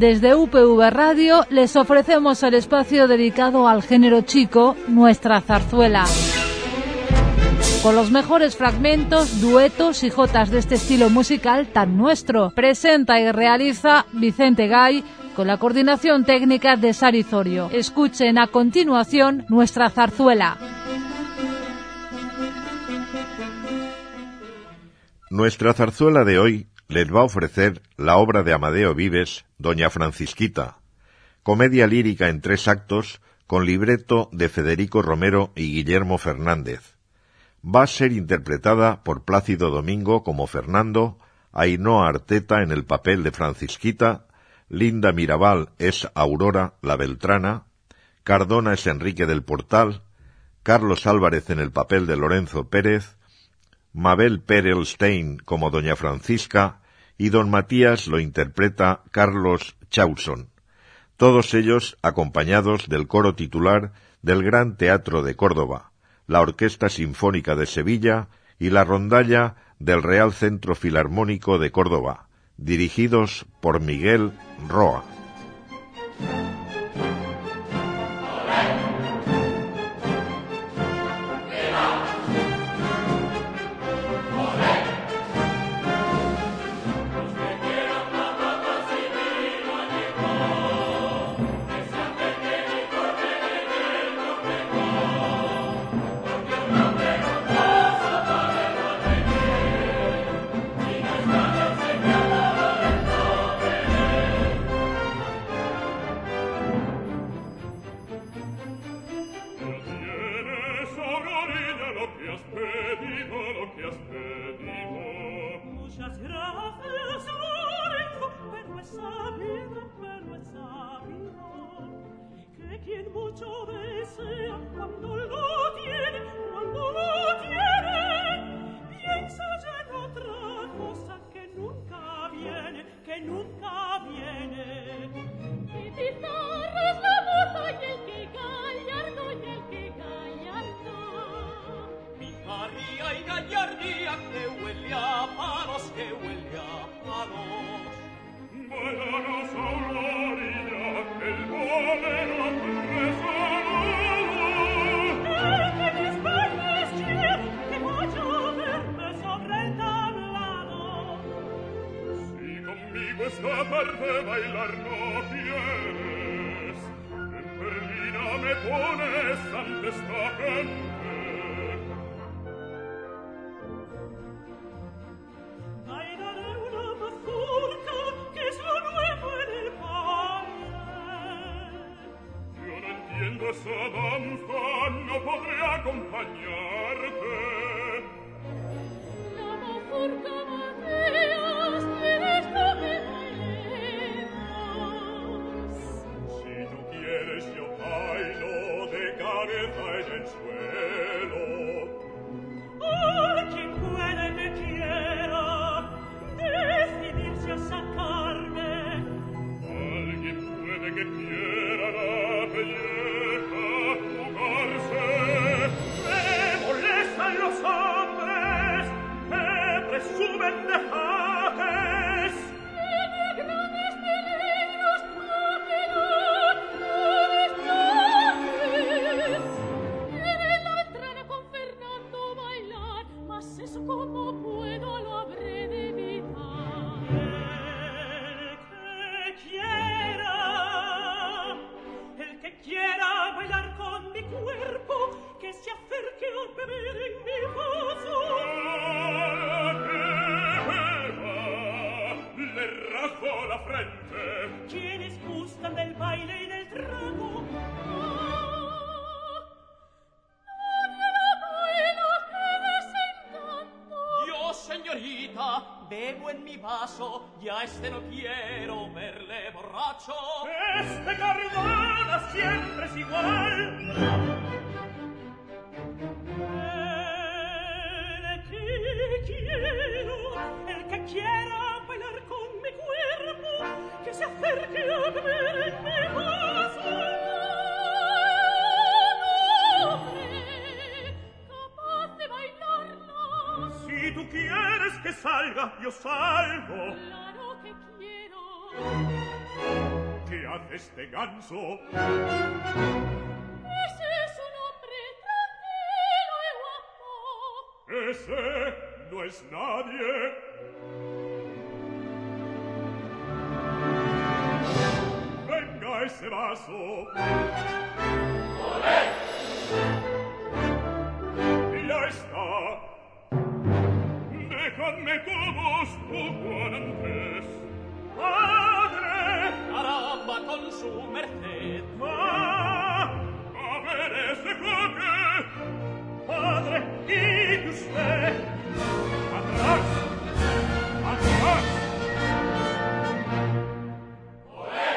Desde UPV Radio les ofrecemos el espacio dedicado al género chico, Nuestra Zarzuela. Con los mejores fragmentos, duetos y jotas de este estilo musical tan nuestro. Presenta y realiza Vicente Gay, con la coordinación técnica de Sari Zorio. Escuchen a continuación Nuestra Zarzuela. Nuestra zarzuela de hoy les va a ofrecer la obra de Amadeo Vives, Doña Francisquita, comedia lírica en 3 actos con libreto de Federico Romero y Guillermo Fernández. Va a ser interpretada por Plácido Domingo como Fernando, Ainhoa Arteta en el papel de Francisquita, Linda Mirabal es Aurora la Beltrana, Cardona es Enrique del Portal, Carlos Álvarez en el papel de Lorenzo Pérez, Mabel Perelstein como Doña Francisca y Don Matías lo interpreta Carlos Chausson, todos ellos acompañados del coro titular del Gran Teatro de Córdoba, la Orquesta Sinfónica de Sevilla y la rondalla del Real Centro Filarmónico de Córdoba, dirigidos por Miguel Roa. Esta tarde bailar no quieres, en Berlina me pones ante esta gente. Bailaré una mazurca, que es lo nuevo en el baile. Yo no entiendo esa danza, no podré acompañarte. La mazurca, Matías, tienes lo que yo bailo de cabeza en el suelo. Quien puede que quiera decidirse a sacarme. Alguien puede que quiera la belleza jugarse. Me molestan los hombres que presumen de jaques. Tiene grandes peligros ¿cómo puedo? Lo habré de evitar. El que quiera bailar con mi cuerpo, que se acerque a beber en mi vaso. Le rajo la frente. Quienes gustan del baile y del trago, señorita, bebo en mi vaso, ya no quiero verle borracho. Cardona siempre es igual. El que quiera bailar con mi cuerpo, que se acerque a beber en mi vaso. Si tú quieres que salga, yo salgo. Claro que quiero. hace este ganso? Ese es un hombre tranquilo y guapo. Ese no es nadie. Venga ese vaso. ¡Olé! Ya está. Dejadme todos poco antes. ¡Padre! Caramba con su merced. A ver ese jaque. Padre, quite usted. Atrás. Atrás. ¡Olé!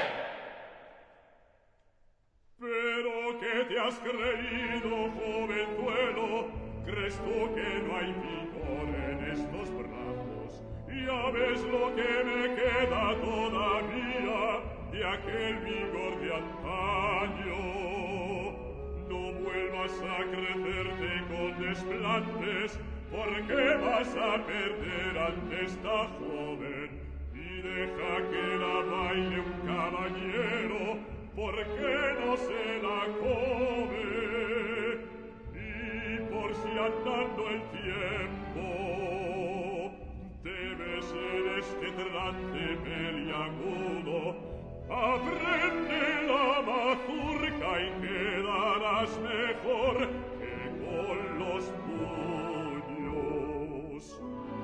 Pero ¿qué te has creído, jovenzuelo? ¿Crees tú que no hay vigor en estos brazos? Ya ves lo que me queda todavía de aquel vigor de antaño. No vuelvas a crecerte con desplantes, porque vas a perder ante esta joven. Y deja que la baile un caballero, porque no se la come. Por si andando el tiempo debes en este trance peliagudo, aprende la mazurca y quedarás mejor que con los puños.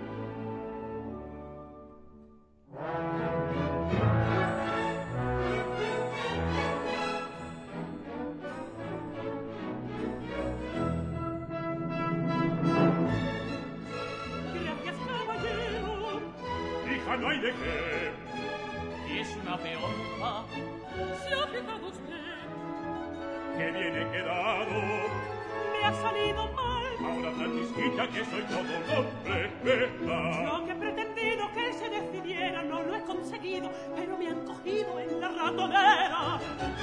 No hay de qué. Es una peonza. ¿Se ha fijado usted? Que viene quedado. Me ha salido mal. Ahora, Francisquita, que soy todo un hombre, ¿verdad? Lo que he pretendido que él se decidiera no lo he conseguido, pero me han cogido en la ratonera.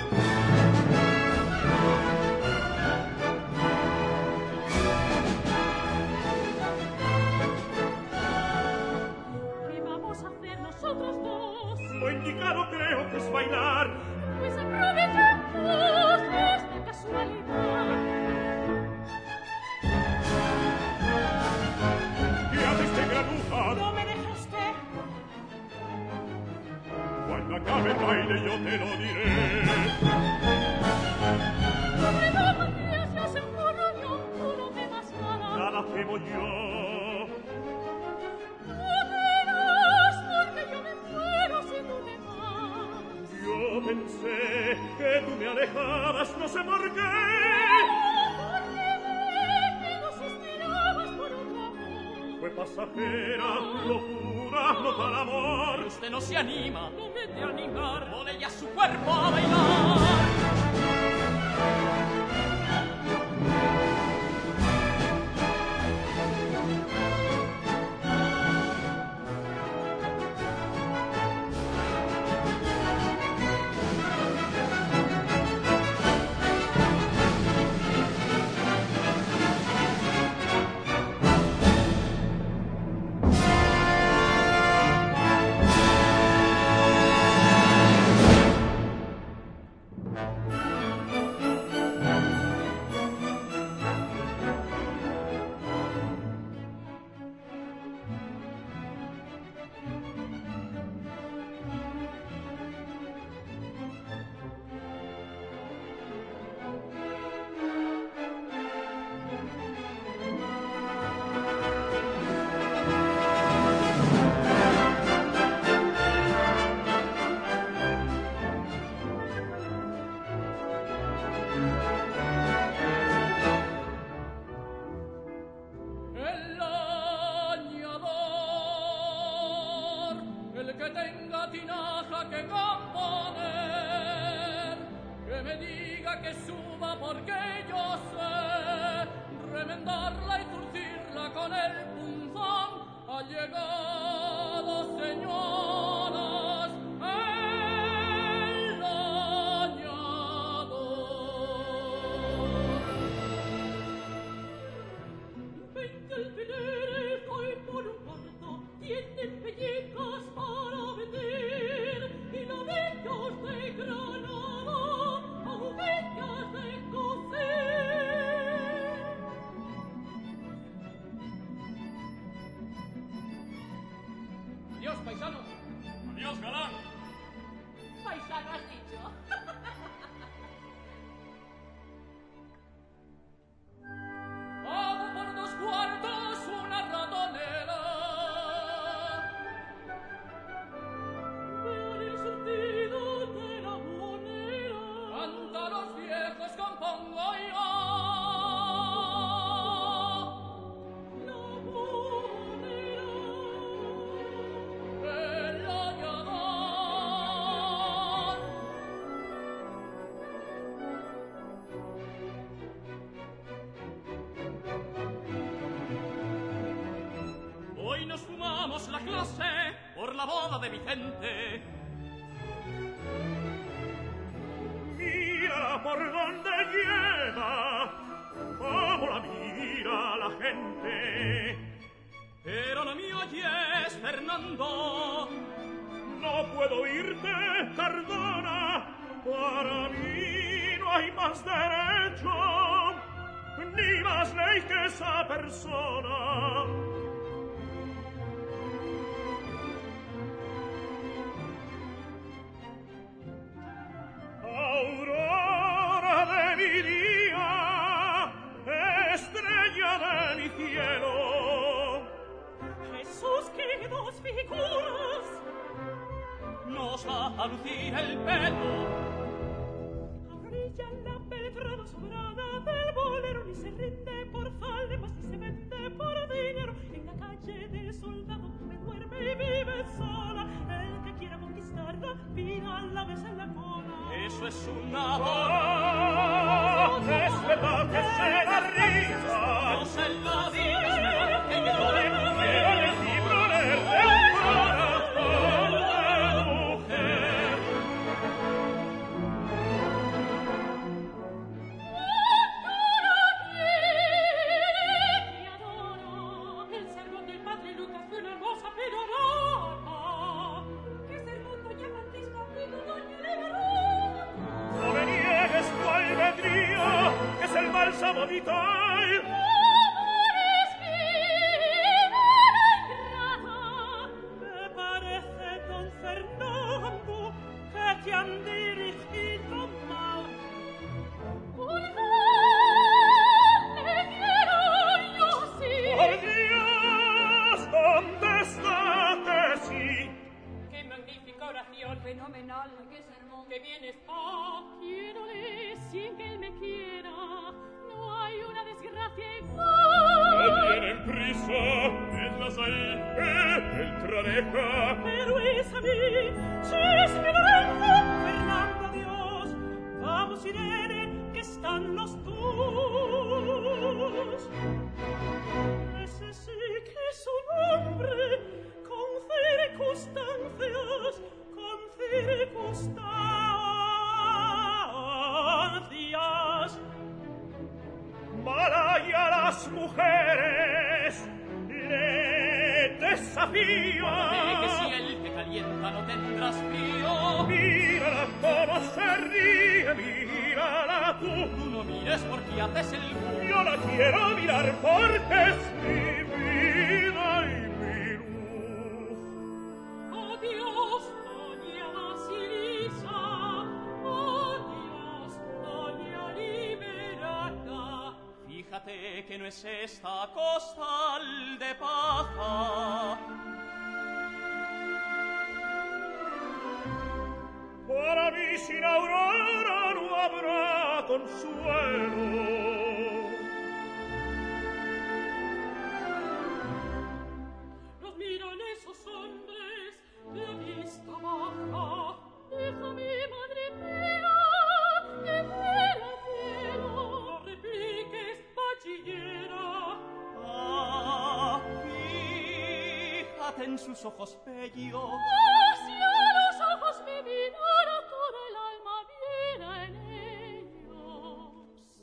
Nosotros dos. Lo indicado creo que es bailar. Pues aprovechamos esta casualidad. ¿Qué hace este granuja? No me deja usted. Cuando acabe el baile yo te lo diré. No me da Matías, ya se furro yo, tú no me das nada. Nada temo yo. Yo pensé que tú me alejabas, no sé por qué. Que no suspirabas por otro amor. Fue pasajera, locura, no para amor. Usted no se anima. No me de animar. Pone ya su cuerpo a bailar. Tienen pellicas para vender y la de ellos de gran damos la clase por la boda de Vicente. Mírala por donde lleva, cómo la mira la gente. Pero no me oyes, Fernando. No puedo oírte, Cardona. Para mí no hay más derecho, ni más ley que esa persona. Aurora de mi día, estrella de mi cielo. Jesús, qué dos figuras Nos va a lucir el pelo. brilla la penetrada sobrada del bolero, ni se rinde por faldemas, ni se vende por dinero. En la calle de soldado me duerme y vive sola. El que quiera conquistarla, pídala, besa en la cola. Eso es una ¡Oh! ¡Es verdad que se la risa! No se lo digas, pero que yo le Quiero en el libro leerte un corazón de mujer. Ti adoro. El sermón del padre Lucas fue una hermosa pedorama. ¿Qué sermón, doña Francisca? Digo, doña Leverón. No me niegues tu albedrío, que es el bálsamo vital. Amores vida ingrata. Me parece, don Fernando, que te han dirigido mal. Le quiero yo sí. ¡Por Dios, contéstate sí! ¡Qué magnífica oración! ¡Fenomenal! ¡Qué sermón! ¡Qué bien está! Quiérole sin que él me quiera. No hay una desgracia igual. No tienen prisa, vedlas ahí, entrareja. Pero es a mí, si es mi dolencia, Fernando, adiós. Vamos, Irene, que están los dos. Ese sí que es un hombre con circunstancias, Mala y a las mujeres le desafío. que si el que calienta no tendrás frío. Mírala cómo se ríe, mírala tú. Tú no mires porque haces el bu. Yo la quiero mirar porque es mi vida y mi luz. Adiós, doña Basilisa. Adiós, doña Liberata. Fíjate que no es esta costal de paja. Para mí sin Aurora no habrá consuelo. Nos miran esos hombres de vista baja. Déjame, madre mía, que fuera cielo. No repliques, bachillera. Ah, fíjate en sus ojos bellos. Si a los ojos me mirara, toda el alma viera en ellos.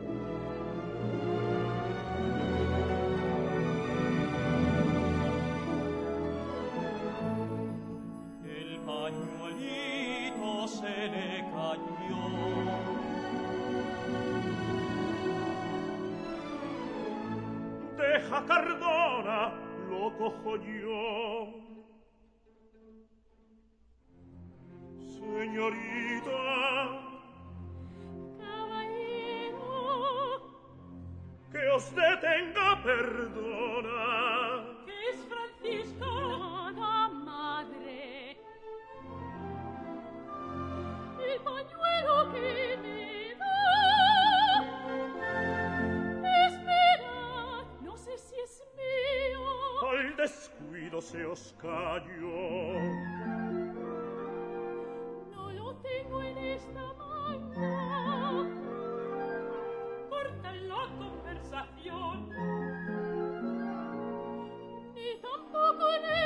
El pañuelito se le cayó. Deja Cardona, lo cojo yo. Señorita, Caballero, que os detenga, perdona. que es Francisca, nada madre. El pañuelo que me da, espera, no sé si es mío. Al descuido se os cayó. No lo tengo en esta mano. Corta la conversación. Ni tampoco en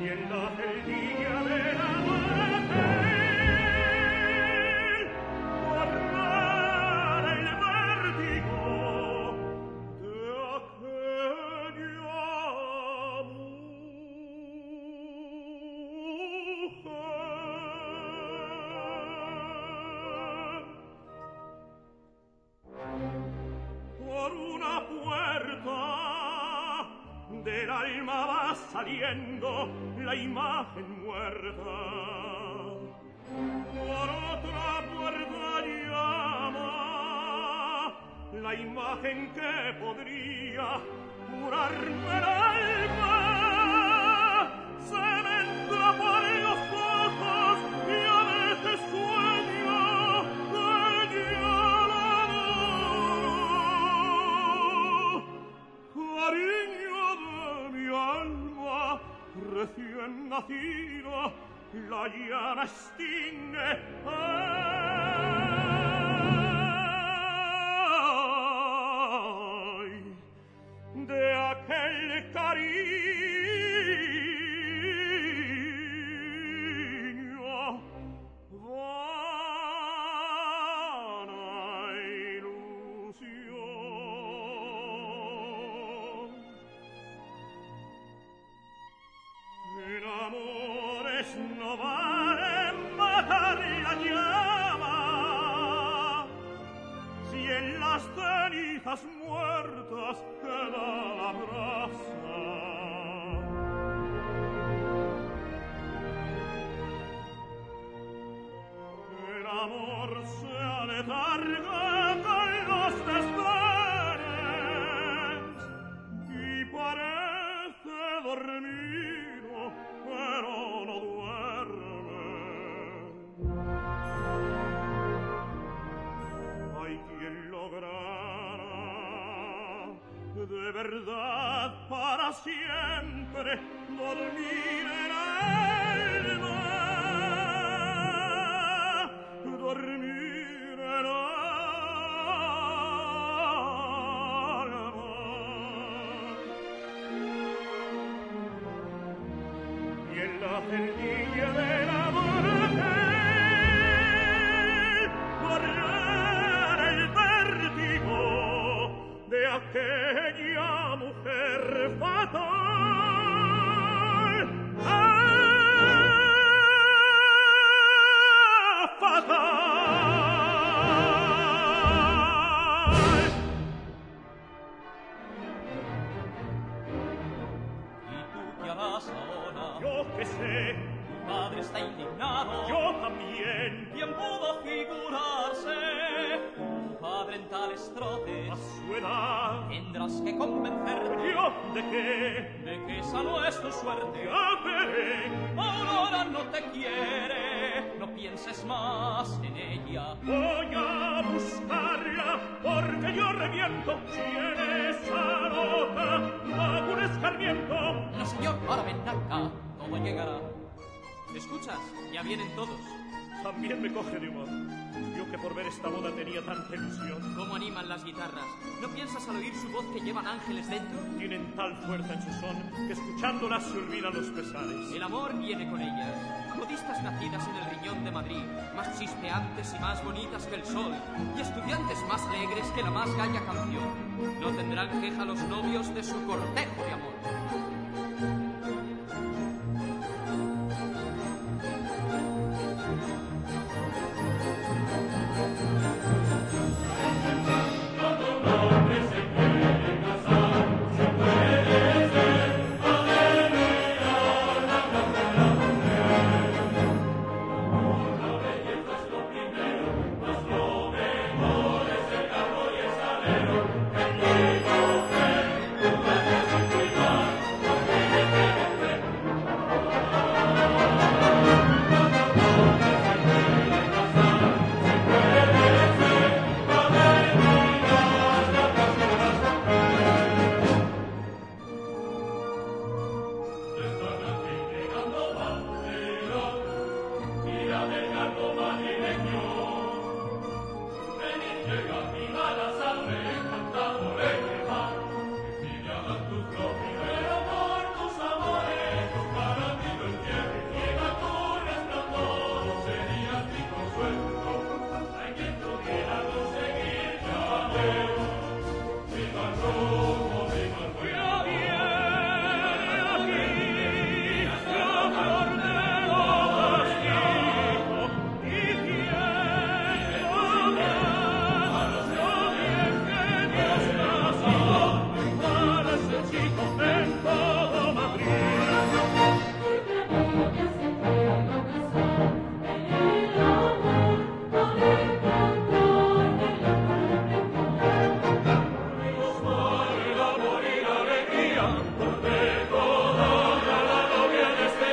y en la celdilla de la muerte guardar el vértigo de aquella por una puerta del alma va saliendo la imagen muerta, por otra puerta llama la imagen que podría curarme el alma, se me entra por los ojos y a veces sueño que ya la adoro. Cariño de mi alma recién nacida, la llama extingue. Ay, de aquel cariño vana ilusión. En amores no vale matar la llama, si en las cenizas muertas queda la brasa. El amor se aletarga con los desdenes y parece dormido, pero no duerme. Hay quien lograra de verdad para siempre dormir en alma, dormir en alma. Y en la celdilla de la muerte correr el vértigo de aquella mujer fatal, fatal. ¿Y tú qué harás ahora? Yo qué sé, Tu padre está indignado. yo también, ¿Quién pudo figurarse? Tu padre en tales trotes. a su edad. Tendrás que convencerte ¿Yo de qué? de que esa no es tu suerte. Ya veré. Aurora no te quiere, no pienses más en ella. Voy a buscarla porque yo reviento si en esa nota hago un escarmiento. No, señor, ahora ven acá, todo llegará. ¿Escuchas? Ya vienen todos. También me coge de humor. Yo que por ver esta boda tenía tanta ilusión. ¿Cómo animan las guitarras? ¿No piensas al oír su voz que llevan ángeles dentro? Tienen tal fuerza en su son que escuchándolas se olvidan los pesares. El amor viene con ellas. Modistas nacidas en el riñón de Madrid, más chispeantes y más bonitas que el sol, y estudiantes más alegres que la más galla canción. No tendrán queja los novios de su cortejo de amor.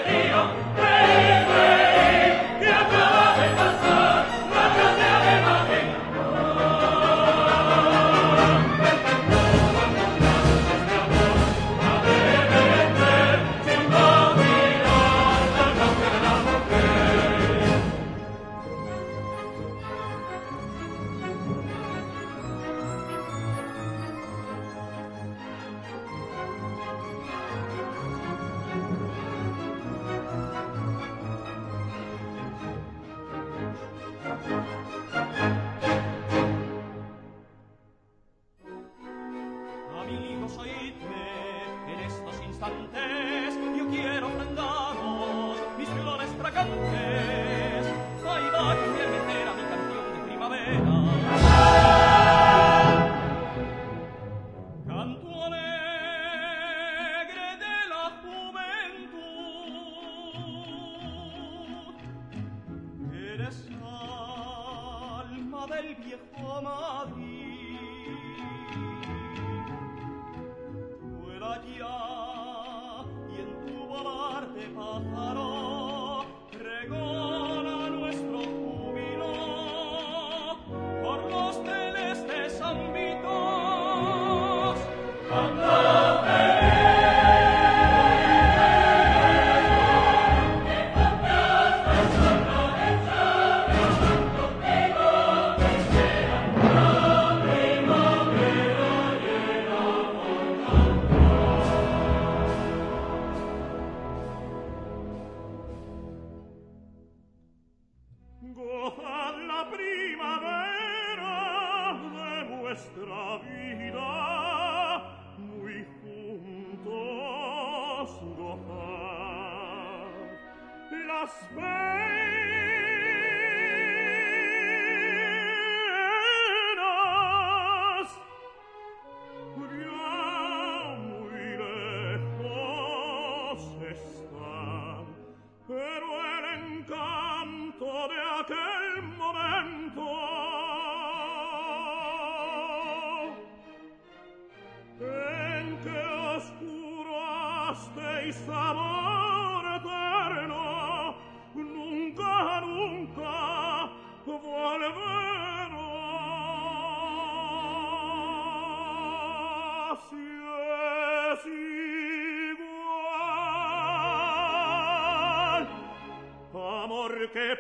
Que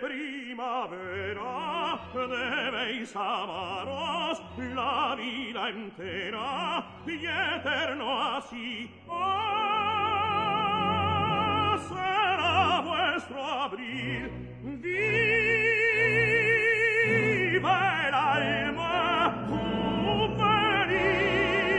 primavera debéis amaros la vida entera y eterno así. Oh, será vuestro abril, viva el alma juvenil.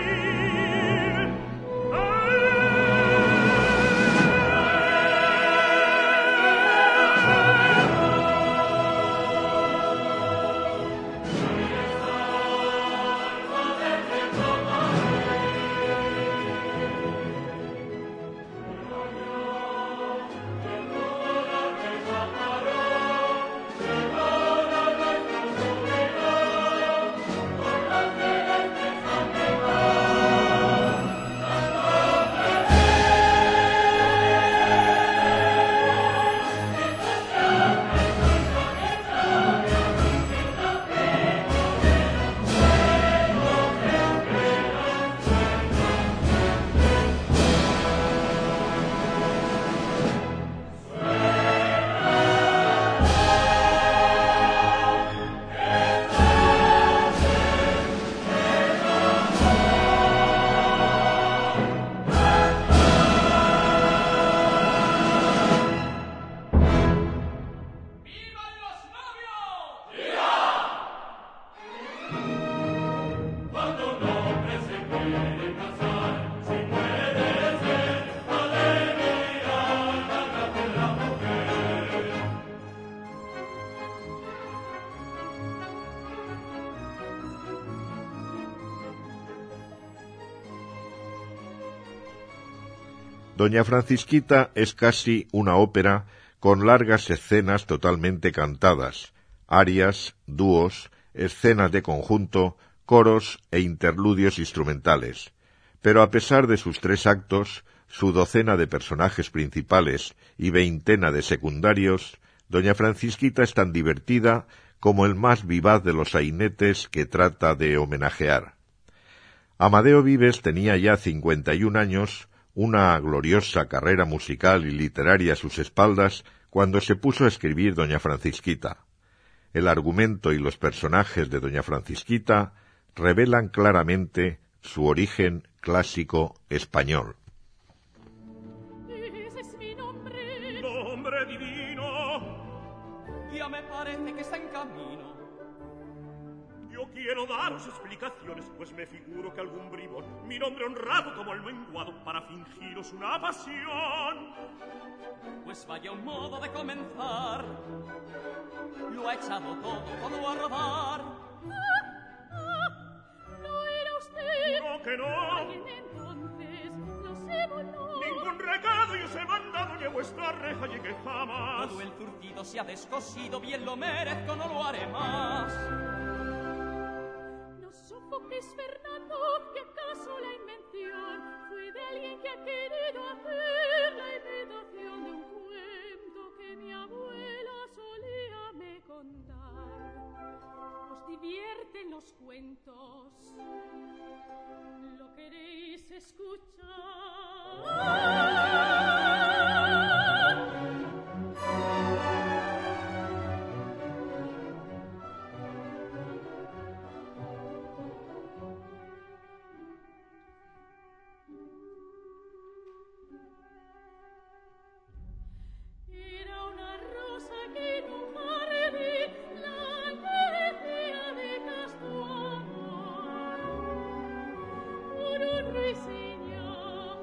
Doña Francisquita es casi una ópera con largas escenas totalmente cantadas, arias, dúos, escenas de conjunto, coros e interludios instrumentales. Pero a pesar de sus 3 actos, su docena de personajes principales y veintena de secundarios, doña Francisquita es tan divertida como el más vivaz de los sainetes que trata de homenajear. Amadeo Vives tenía ya 51 años, una gloriosa carrera musical y literaria a sus espaldas, cuando se puso a escribir doña Francisquita. El argumento y los personajes de doña Francisquita revelan claramente su origen clásico español. Ese es mi nombre. Nombre divino. Ya me parece que está en camino. Yo quiero daros explicaciones, pues me figuro que algún bribón, mi nombre honrado como el menguado, para fingiros una pasión. Pues vaya un modo de comenzar. Lo ha echado todo a rodar. No era usted. No que no. Alguien entonces no se voló. Ningún recado yo os he mandado, ni a vuestra reja llegué jamás. Todo el zurcido se ha descosido, bien lo merezco, no lo haré más. No sofoques, Fernando, que acaso la invención fue de alguien que ha querido hacer la imitación de un cuento que mi abuela solía me contar. ¿Os divierten los cuentos? ¿Lo queréis escuchar? Era una rosa que en un jardín la merecía de casto amor. Por un ruiseñor,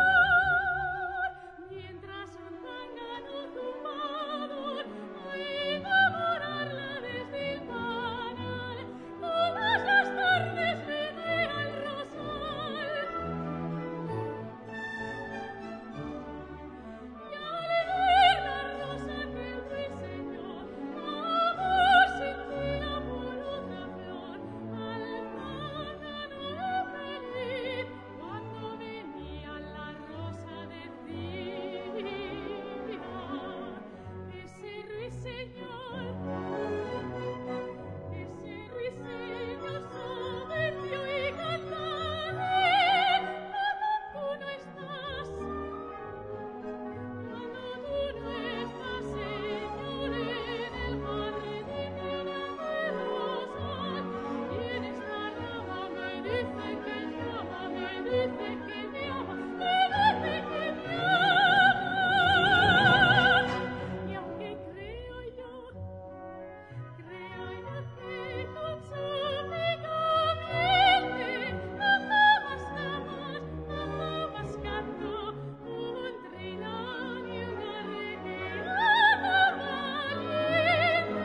mientras un zángano zumbado a enamorarla desde el canal, todas las tardes venía al rosal. Y al ver la rosa que el ruiseñor amor sentía por otra flor, al zángano feliz, cuando venía la rosa decía: ese ruiseñor soberbio y cantante, cuando tú no estás, Señor, en el jardín de rosas, y en esta rama me dice que me ama, me dice que me ama, me dice que me ama. Y aunque creo yo que con su bello vientre nada más canto un trinón y una requeada valiente.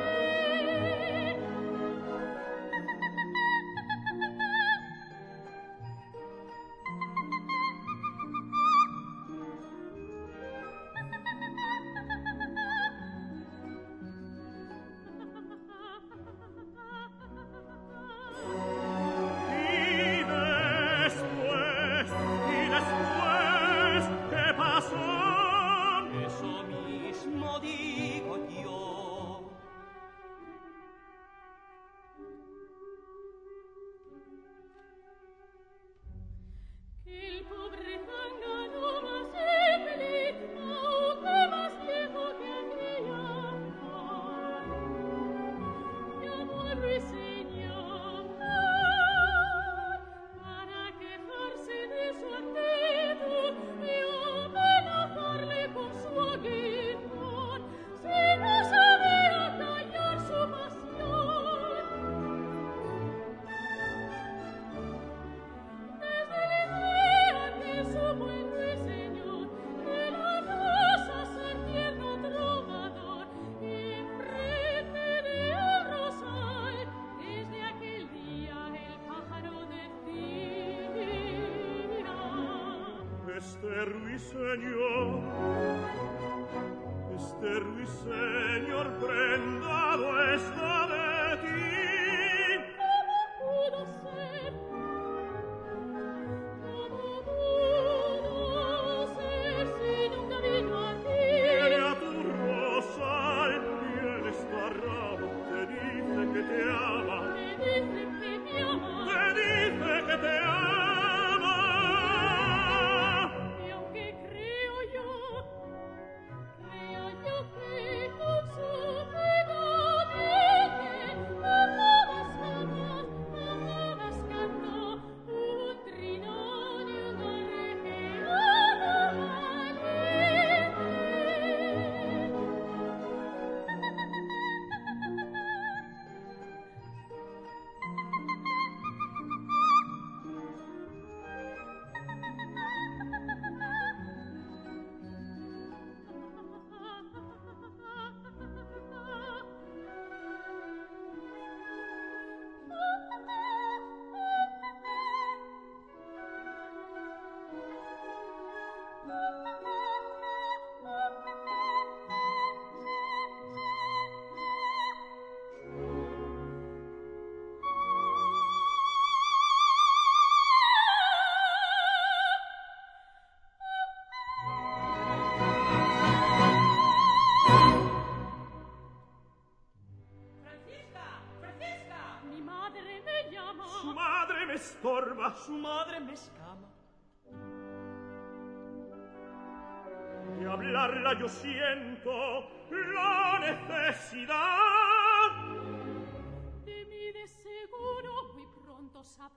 Y después, ¿qué pasó? Eso mismo digo yo. Que el pobre zángano más feliz, aunque más viejo que aquella flor, llamó al ruiseñor para quejarse de su actitud y amenazarle con su aguijón si no sabía callar su pasión. Desde el día que supo el ruiseñor de la rosa ser tierno trovador, y enfrente del rosal, desde aquel día el pájaro decía: Este ruiseñor prendado está de ti. ¿Cómo pudo ser? ¿Cómo pudo sola, su madre me escama. De hablarla yo siento la necesidad. De mí de seguro muy pronto sabrá.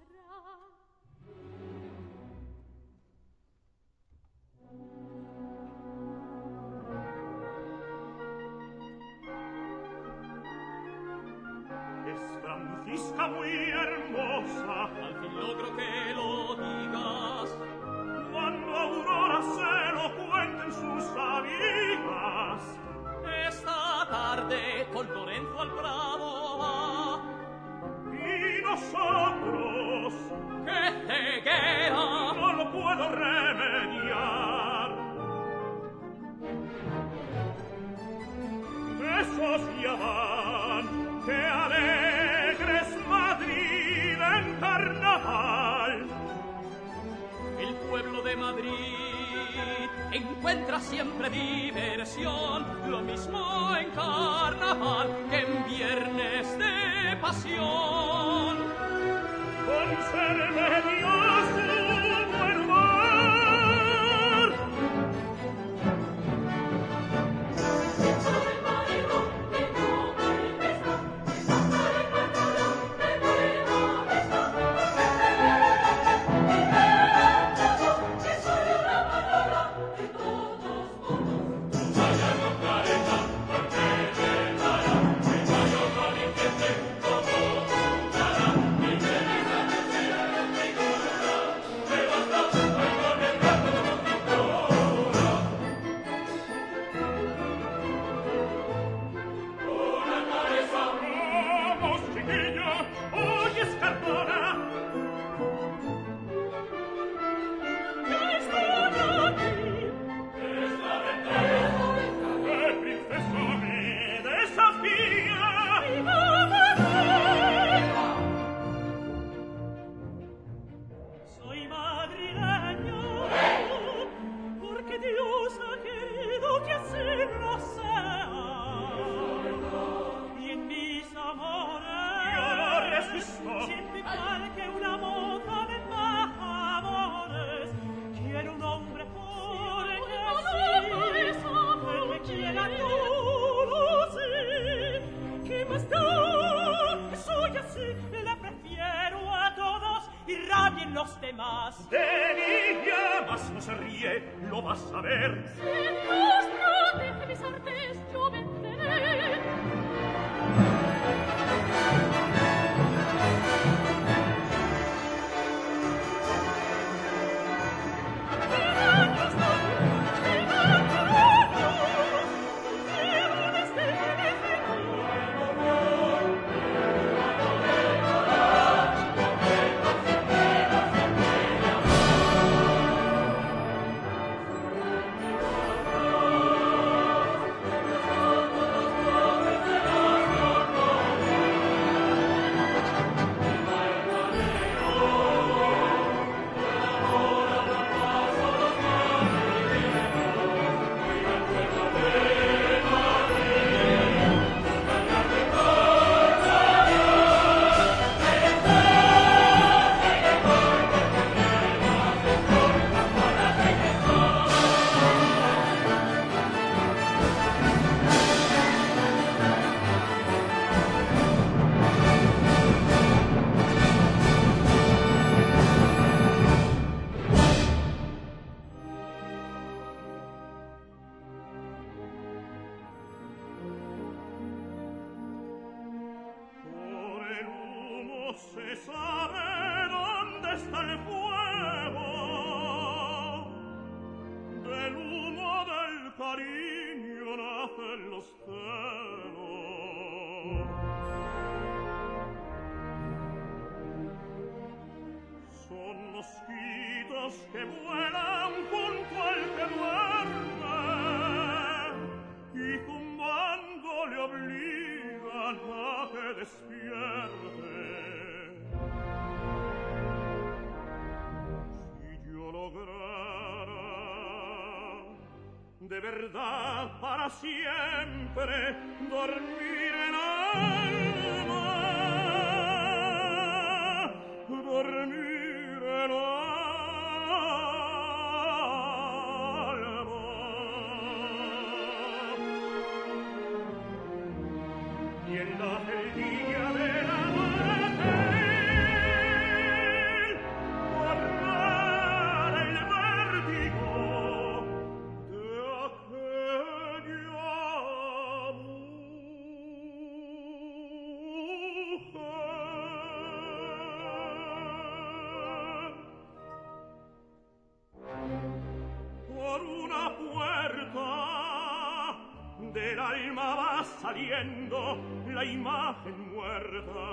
Es Francisca muy hermosa, Al fin logro que lo digas. cuando Aurora se lo cuenten sus amigas. Esta tarde con Lorenzo al Prado va. Y nosotros ¡Qué ceguera! no lo puedo remediar. Esos ya van, que alegres Madrid en carnaval. El pueblo de Madrid encuentra siempre diversión, lo mismo en carnaval que en viernes de pasión. Conserve Dios su buen humor. Vamos, chiquilla, hoy es Cardona. ¡Ya estoy aquí! ¡Qué princesa me desafía! Soy madrileño, porque Dios ha querido que así lo sea. Y en mis amores, Yo no resisto. siempre igual que una moza de embajadores, quiero un hombre porque sí, que me quiera todo, sí. ¿Qué más da? Soy así, le prefiero a todos y rabien los demás. De niña más no se ríe, lo vas a ver. Si Dios protege mis artes, yo venceré. Por el humo se sabe dónde está el fuego. Del humo del cariño nacen los celos. Son mosquitos que vuelan junto al que duerme y zumbando le obligan a que despierte. Si yo lograra de verdad para siempre dormir en alma, dormir y en la celdilla de la muerte guardar el vértigo de aquella por una puerta del alma va saliendo la imagen muerta,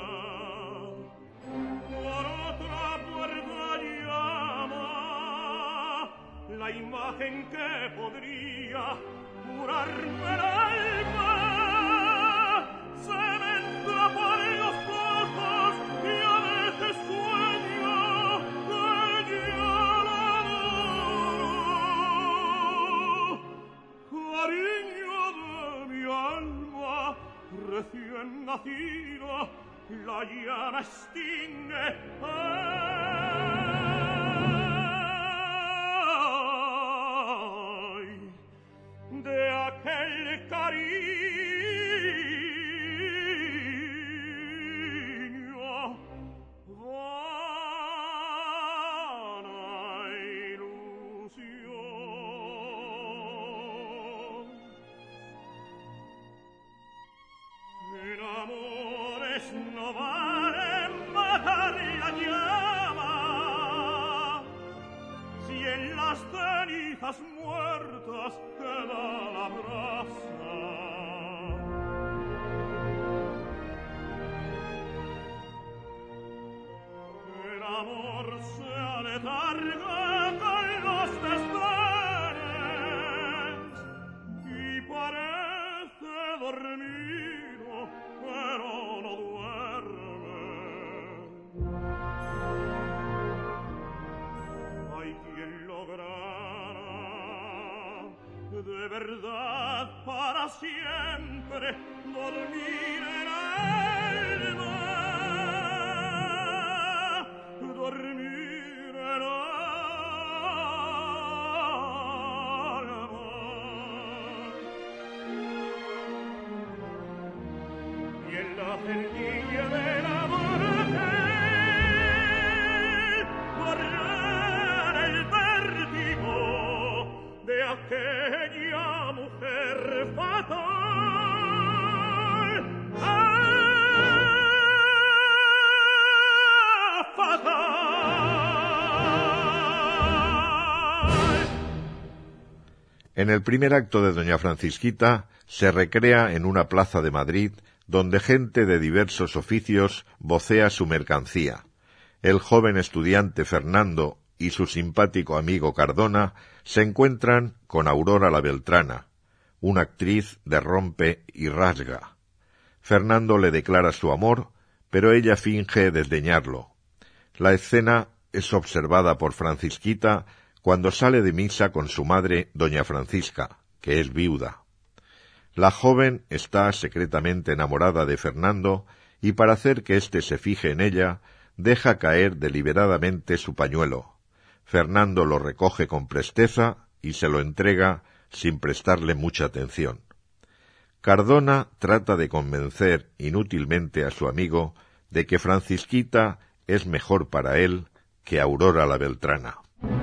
por otra puerta llama la imagen que podría curarme el alma. Se me entra por los ojos y a veces sueño que ya la adoro. Cariño de mi alma recién nacida, la llama extingue. Ay, de aquel cariño vana ilusión. En amores no vale matar la llama, si en las cenizas muertas queda la brasa. El amor se aletarga con los desdenes y parece dormido, pero no duerme. Hay quien lograra de verdad para siempre dormir en alma, dormir en alma. Y en la celdilla de la muerte guardar el vértigo de aquella mujer fatal. Fatal. En el primer acto de Doña Francisquita se recrea en una plaza de Madrid donde gente de diversos oficios vocea su mercancía. El joven estudiante Fernando y su simpático amigo Cardona se encuentran con Aurora la Beltrana, una actriz de rompe y rasga. Fernando le declara su amor, pero ella finge desdeñarlo. La escena es observada por Francisquita cuando sale de misa con su madre, doña Francisca, que es viuda. La joven está secretamente enamorada de Fernando y para hacer que éste se fije en ella, deja caer deliberadamente su pañuelo. Fernando lo recoge con presteza y se lo entrega sin prestarle mucha atención. Cardona trata de convencer inútilmente a su amigo de que Francisquita es mejor para él que Aurora la Beltrana.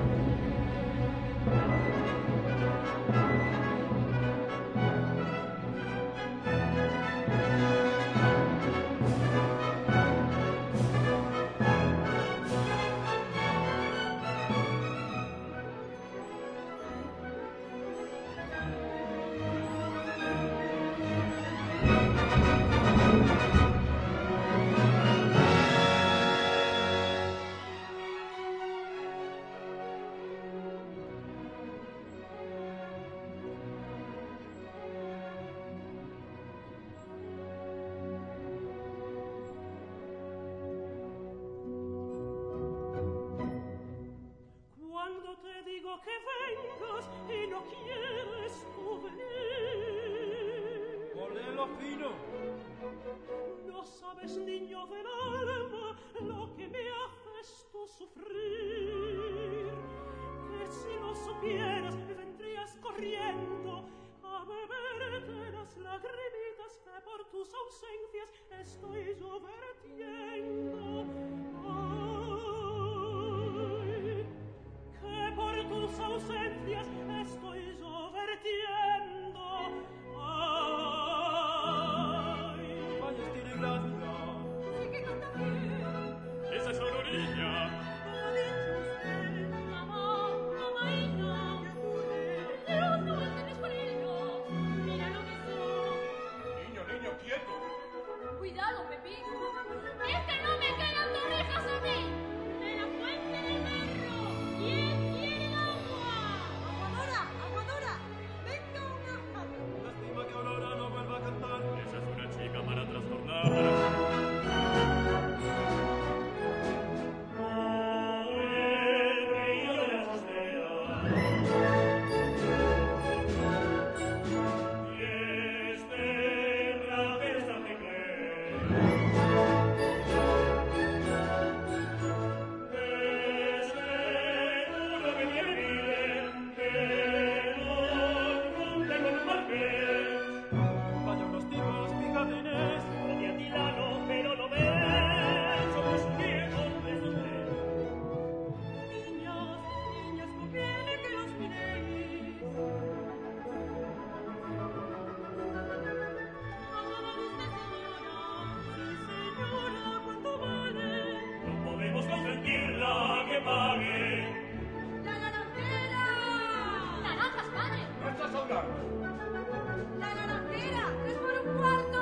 No sabes, niño del alma, lo que me haces tú sufrir. Que si lo supieras, vendrías corriendo a beberte las lagrimitas es que por tus ausencias estoy yo vertiendo. Ay, que por tus ausencias estoy yo vertiendo. Ay, Vaya, tiene gracia. Sí que canta bien. Esa es Aurorilla. lo ha dicho usted. Mamá, mamaína. ¿Qué ocurre? Dios, no vuelves con ellos. Mira lo que son. Niño, niño, quieto. Cuidado, Pepín. ¡Es que no me quedan torrijas a mí! ¡De la fuente del barro! ¿Quién quiere agua? ¡Aguadora! ¡Aguadora! ¡Venga una jarra! Lástima que Aurora no vuelva a cantar. Esa es una chica para trastornarla. El brillo de las estrellas. Y este raje de San Miguel. Es seguro que me olviden, que no cumple con un marqués. Vaya unos tipos picadenes. Oye, Atilano, pero lo ves, somos un viejo desdén. Niños, niñas, conviene que los miréis. ¿Pagaba usted, señora? Sí, señora, ¿cuánto vale? No podemos consentirla que pague. ¡La naranjera! ¡Naranjas, padre! Nuestras son largas. ¡La naranjera! ¡Es por un cuarto!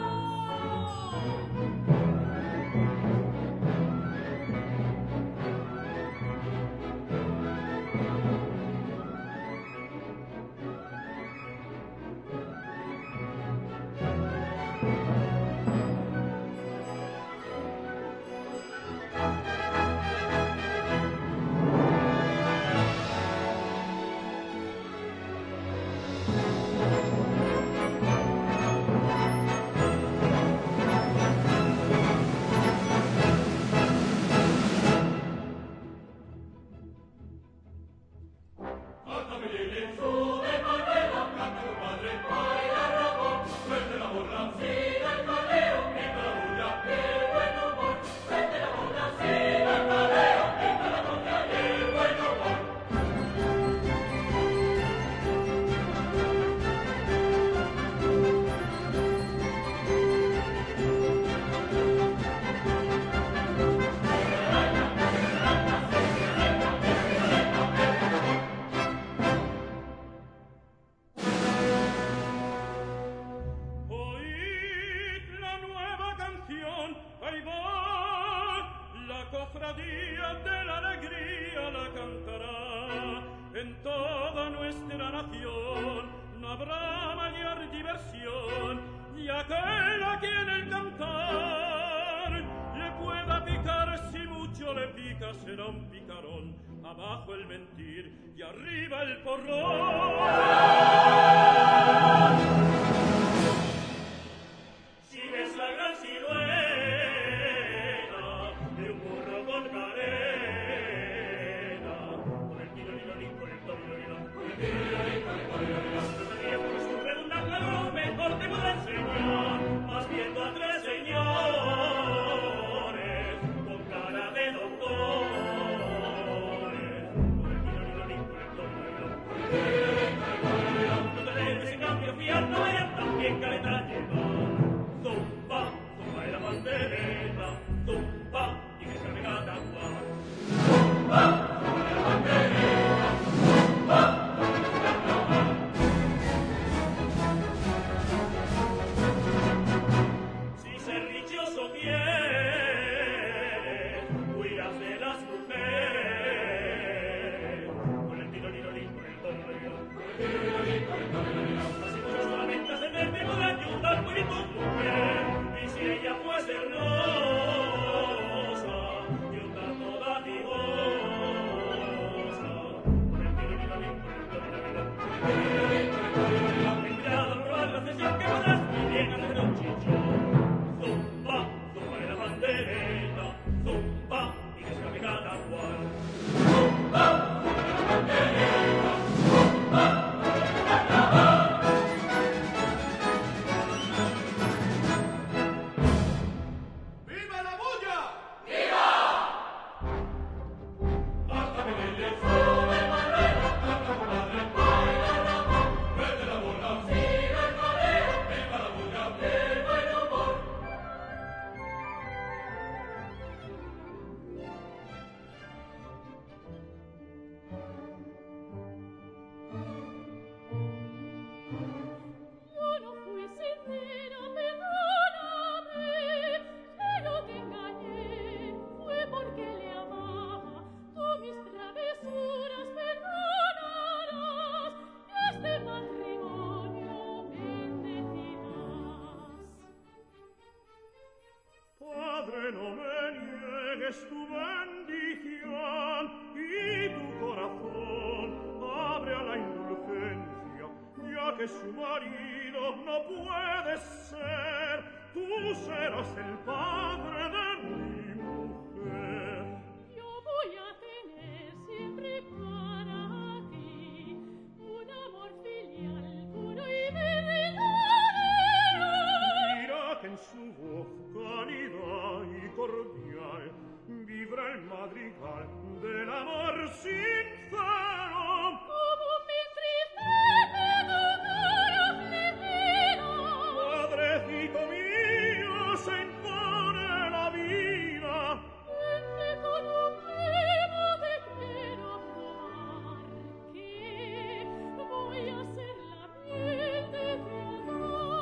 Oíd la nueva canción, ahí va, la cofradía de la alegría la cantará. En toda nuestra nación no habrá mayor diversión, y aquel a quien el cantar le pueda picar, si mucho le pica será un picarón. Abajo el mentir y arriba el porrón. Si ves la gran silueta de un burro con cadena, por el tiro-liro-lín, por el toro-liro-liro, por el tiro-liro-lín, por el toro-liro-liro, no te rías por su redundante lo mejor te puedo enseñar, vas viendo a tres señores con cara de doctores, por el tiro-liro-lín, por el toro-liro-liro, por el tiro-liro-lín, por el toro-liro-liro, no te dejes en cambio fiar, no es tu bendición y tu corazón abre a la indulgencia, ya que su marido no puede ser, tú serás el padre de mi mujer. Yo voy a tener siempre para ti un amor filial, puro y verdadero. Mira que en su voz cálida y cordial vibra el madrigal del amor sincero. Como me entristece tu cara flejera. Padrecito mío, se impone la vida. Vente con un verbo de quiero amar, que voy a ser la miel de tu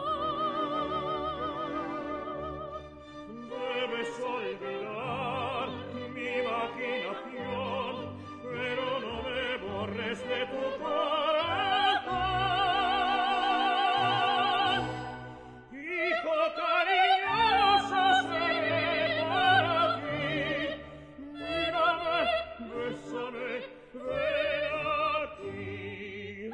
amor. Debes olvidar mi maquinación, pero no me borres de tu corazón. Hijo cariñoso seré para ti. Mírame, bésame, ven aquí.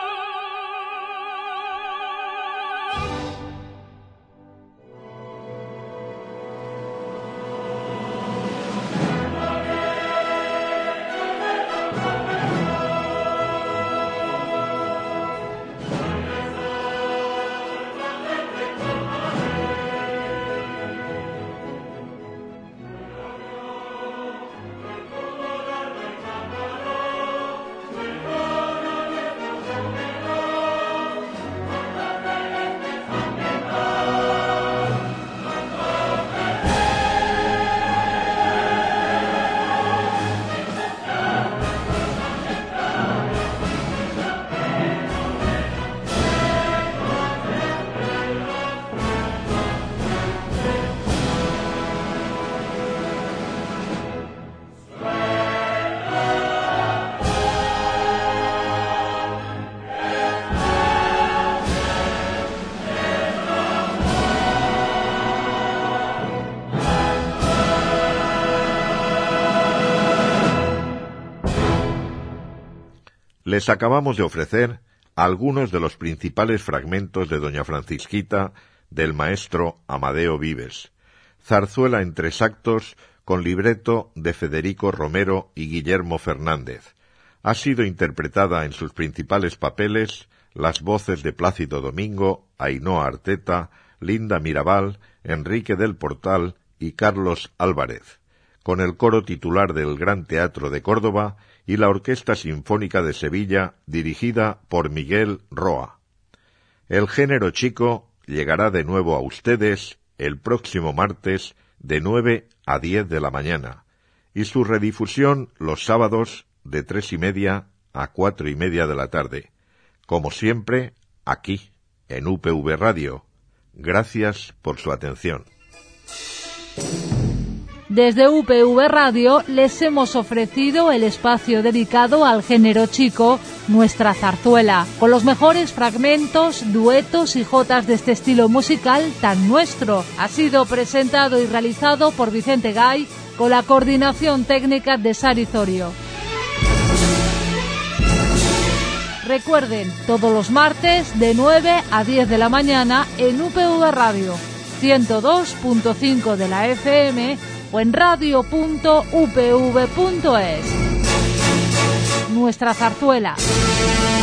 Les acabamos de ofrecer algunos de los principales fragmentos de Doña Francisquita del maestro Amadeo Vives, zarzuela en 3 actos con libreto de Federico Romero y Guillermo Fernández. Ha sido interpretada en sus principales papeles las voces de Plácido Domingo, Ainhoa Arteta, Linda Mirabal, Enrique del Portal y Carlos Álvarez, con el coro titular del Gran Teatro de Córdoba y la Orquesta Sinfónica de Sevilla, dirigida por Miguel Roa. El género chico llegará de nuevo a ustedes el próximo martes de 9 a 10 de la mañana y su redifusión los sábados de 3:30 a 4:30 de la tarde. Como siempre, aquí, en UPV Radio. Gracias por su atención. Desde UPV Radio les hemos ofrecido el espacio dedicado al género chico, Nuestra Zarzuela, con los mejores fragmentos, duetos y jotas de este estilo musical tan nuestro. Ha sido presentado y realizado por Vicente Gay, con la coordinación técnica de Sari Zorio. Recuerden, todos los martes de 9 a 10 de la mañana en UPV Radio, 102.5 de la FM o en radio.upv.es. Nuestra Zarzuela.